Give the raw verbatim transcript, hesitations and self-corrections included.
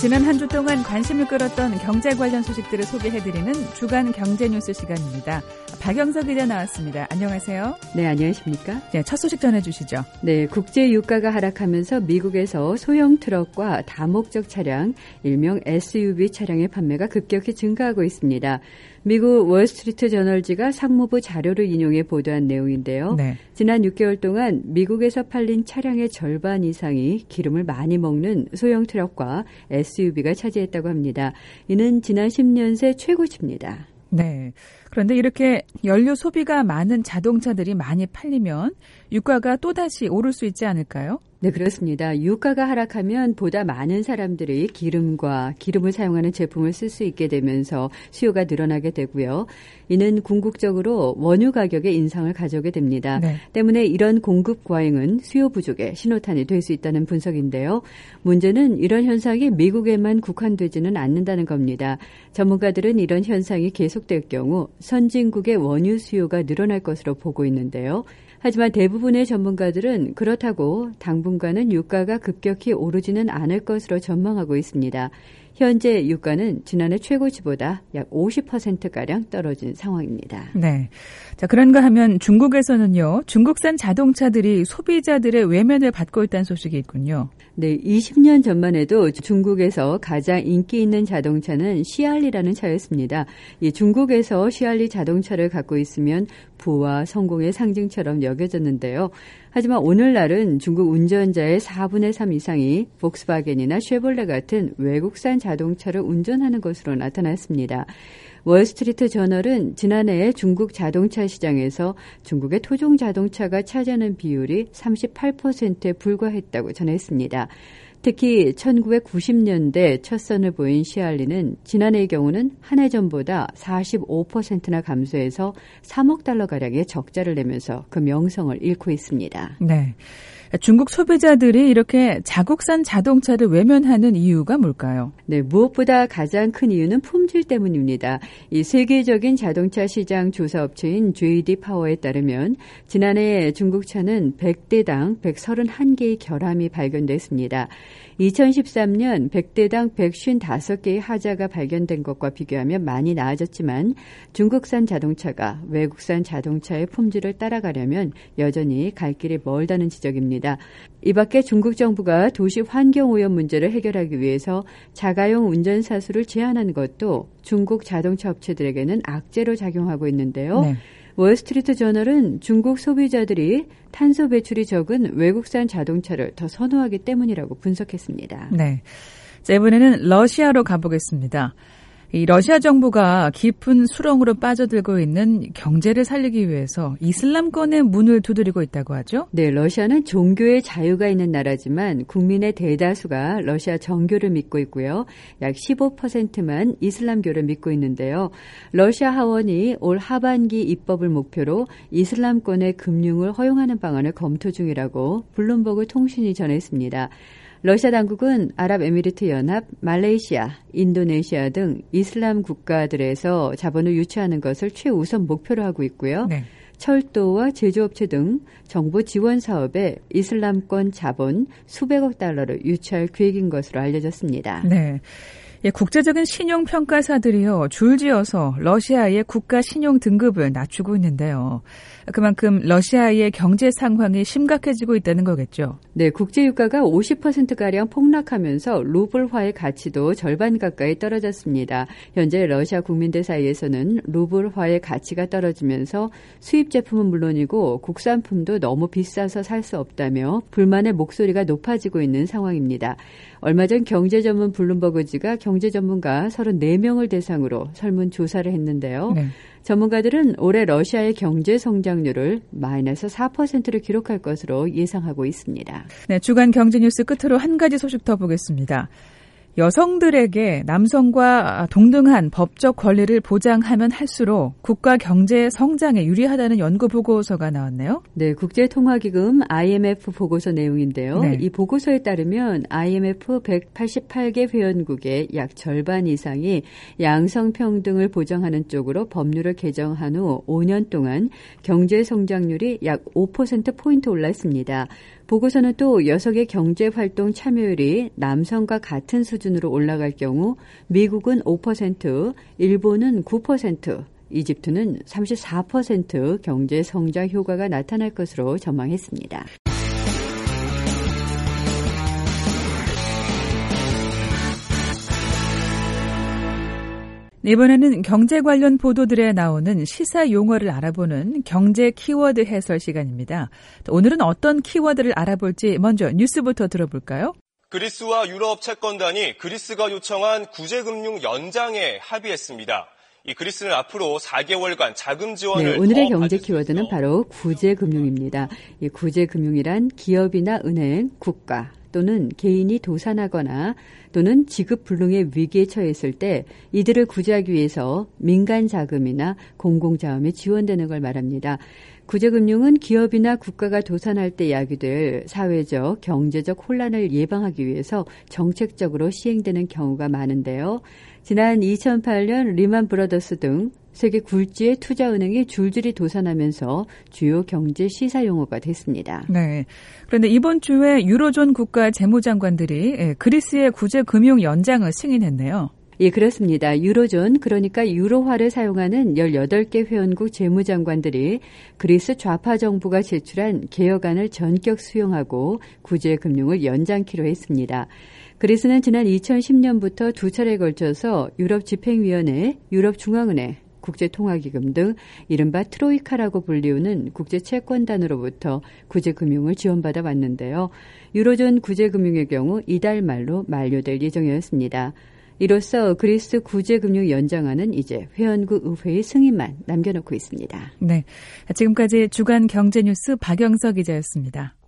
지난 한 주 동안 관심을 끌었던 경제 관련 소식들을 소개해드리는 주간 경제뉴스 시간입니다. 박영석 기자 나왔습니다. 안녕하세요. 네, 안녕하십니까? 네, 첫 소식 전해주시죠. 네, 국제 유가가 하락하면서 미국에서 소형 트럭과 다목적 차량, 일명 에스유브이 차량의 판매가 급격히 증가하고 있습니다. 미국 월스트리트 저널지가 상무부 자료를 인용해 보도한 내용인데요. 네. 지난 육 개월 동안 미국에서 팔린 차량의 절반 이상이 기름을 많이 먹는 소형 트럭과 에스유브이가 차지했다고 합니다. 이는 지난 십 년 새 최고치입니다. 네. 그런데 이렇게 연료 소비가 많은 자동차들이 많이 팔리면 유가가 또다시 오를 수 있지 않을까요? 네, 그렇습니다. 유가가 하락하면 보다 많은 사람들이 기름과 기름을 사용하는 제품을 쓸 수 있게 되면서 수요가 늘어나게 되고요. 이는 궁극적으로 원유 가격의 인상을 가져오게 됩니다. 네. 때문에 이런 공급 과잉은 수요 부족의 신호탄이 될 수 있다는 분석인데요. 문제는 이런 현상이 미국에만 국한되지는 않는다는 겁니다. 전문가들은 이런 현상이 계속될 경우 선진국의 원유 수요가 늘어날 것으로 보고 있는데요. 하지만 대부분의 전문가들은 그렇다고 당분간은 유가가 급격히 오르지는 않을 것으로 전망하고 있습니다. 현재 유가는 지난해 최고치보다 약 오십 퍼센트가량 떨어진 상황입니다. 네. 자, 그런가 하면 중국에서는요, 중국산 자동차들이 소비자들의 외면을 받고 있다는 소식이 있군요. 네, 이십 년 전만 해도 중국에서 가장 인기 있는 자동차는 시알리라는 차였습니다. 이 중국에서 시알리 자동차를 갖고 있으면 부와 성공의 상징처럼 여겨졌는데요. 하지만 오늘날은 중국 운전자의 사분의 삼 이상이 폭스바겐이나 쉐볼레 같은 외국산 자동차를 운전하는 것으로 나타났습니다. 월스트리트 저널은 지난해 중국 자동차 시장에서 중국의 토종 자동차가 차지하는 비율이 삼십팔 퍼센트에 불과했다고 전했습니다. 특히 천구백구십 년대 첫 선을 보인 시알리는 지난해의 경우는 한 해 전보다 사십오 퍼센트나 감소해서 삼억 달러가량의 적자를 내면서 그 명성을 잃고 있습니다. 네. 중국 소비자들이 이렇게 자국산 자동차를 외면하는 이유가 뭘까요? 네, 무엇보다 가장 큰 이유는 품질 때문입니다. 이 세계적인 자동차 시장 조사 업체인 제이디 파워에 따르면 지난해 중국 차는 백 대당 백삼십일 개의 결함이 발견됐습니다. 이천십삼 년 백 대당 백오십오 개의 하자가 발견된 것과 비교하면 많이 나아졌지만 중국산 자동차가 외국산 자동차의 품질을 따라가려면 여전히 갈 길이 멀다는 지적입니다. 이 밖에 중국 정부가 도시 환경오염 문제를 해결하기 위해서 자가용 운전사 수를 제한하는 것도 중국 자동차 업체들에게는 악재로 작용하고 있는데요. 네. 월스트리트 저널은 중국 소비자들이 탄소 배출이 적은 외국산 자동차를 더 선호하기 때문이라고 분석했습니다. 네. 자, 이번에는 러시아로 가보겠습니다. 이 러시아 정부가 깊은 수렁으로 빠져들고 있는 경제를 살리기 위해서 이슬람권의 문을 두드리고 있다고 하죠? 네, 러시아는 종교의 자유가 있는 나라지만 국민의 대다수가 러시아 정교를 믿고 있고요. 약 십오 퍼센트만 이슬람교를 믿고 있는데요. 러시아 하원이 올 하반기 입법을 목표로 이슬람권의 금융을 허용하는 방안을 검토 중이라고 블룸버그 통신이 전했습니다. 러시아 당국은 아랍에미리트 연합, 말레이시아, 인도네시아 등 이슬람 국가들에서 자본을 유치하는 것을 최우선 목표로 하고 있고요. 네. 철도와 제조업체 등 정부 지원 사업에 이슬람권 자본 수백억 달러를 유치할 계획인 것으로 알려졌습니다. 네. 예, 국제적인 신용평가사들이요, 줄지어서 러시아의 국가 신용 등급을 낮추고 있는데요. 그만큼 러시아의 경제 상황이 심각해지고 있다는 거겠죠. 네, 국제유가가 오십 퍼센트가량 폭락하면서 루블화의 가치도 절반 가까이 떨어졌습니다. 현재 러시아 국민들 사이에서는 루블화의 가치가 떨어지면서 수입 제품은 물론이고 국산품도 너무 비싸서 살 수 없다며 불만의 목소리가 높아지고 있는 상황입니다. 얼마 전 경제전문 블룸버그지가 경제전문가 서른네 명을 대상으로 설문조사를 했는데요. 네. 전문가들은 올해 러시아의 경제 성장률을 마이너스 사 퍼센트를 기록할 것으로 예상하고 있습니다. 네, 주간 경제뉴스 끝으로 한 가지 소식 더 보겠습니다. 여성들에게 남성과 동등한 법적 권리를 보장하면 할수록 국가 경제 성장에 유리하다는 연구 보고서가 나왔네요. 네, 국제통화기금 아이엠에프 보고서 내용인데요. 네. 이 보고서에 따르면 아이엠에프 백팔십팔 개 회원국의 약 절반 이상이 양성평등을 보장하는 쪽으로 법률을 개정한 후 오 년 동안 경제 성장률이 약 오 퍼센트 포인트 올랐습니다. 보고서는 또 여성의 경제활동 참여율이 남성과 같은 수준으로 올라갈 경우 미국은 오 퍼센트, 일본은 구 퍼센트, 이집트는 삼십사 퍼센트 경제 성장 효과가 나타날 것으로 전망했습니다. 이번에는 경제 관련 보도들에 나오는 시사 용어를 알아보는 경제 키워드 해설 시간입니다. 오늘은 어떤 키워드를 알아볼지 먼저 뉴스부터 들어볼까요? 그리스와 유럽 채권단이 그리스가 요청한 구제금융 연장에 합의했습니다. 이 그리스는 앞으로 사 개월간 자금 지원을 네, 오늘의 경제 키워드는 바로 구제금융입니다. 이 구제금융이란 기업이나 은행, 국가 또는 개인이 도산하거나 또는 지급불능의 위기에 처했을 때 이들을 구제하기 위해서 민간 자금이나 공공자금이 지원되는 걸 말합니다. 구제금융은 기업이나 국가가 도산할 때 야기될 사회적, 경제적 혼란을 예방하기 위해서 정책적으로 시행되는 경우가 많은데요. 지난 이천팔 년 리만 브라더스 등 세계 굴지의 투자은행이 줄줄이 도산하면서 주요 경제 시사 용어가 됐습니다. 네. 그런데 이번 주에 유로존 국가 재무장관들이 그리스의 구제금융 연장을 승인했네요. 예, 그렇습니다. 유로존, 그러니까 유로화를 사용하는 열여덟 개 회원국 재무장관들이 그리스 좌파 정부가 제출한 개혁안을 전격 수용하고 구제금융을 연장키로 했습니다. 그리스는 지난 이천십 년부터 두 차례에 걸쳐서 유럽집행위원회, 유럽중앙은행, 국제통화기금 등 이른바 트로이카라고 불리우는 국제채권단으로부터 구제금융을 지원받아 왔는데요. 유로존 구제금융의 경우 이달 말로 만료될 예정이었습니다. 이로써 그리스 구제금융 연장안은 이제 회원국 의회의 승인만 남겨놓고 있습니다. 네, 지금까지 주간 경제뉴스 박영석 기자였습니다.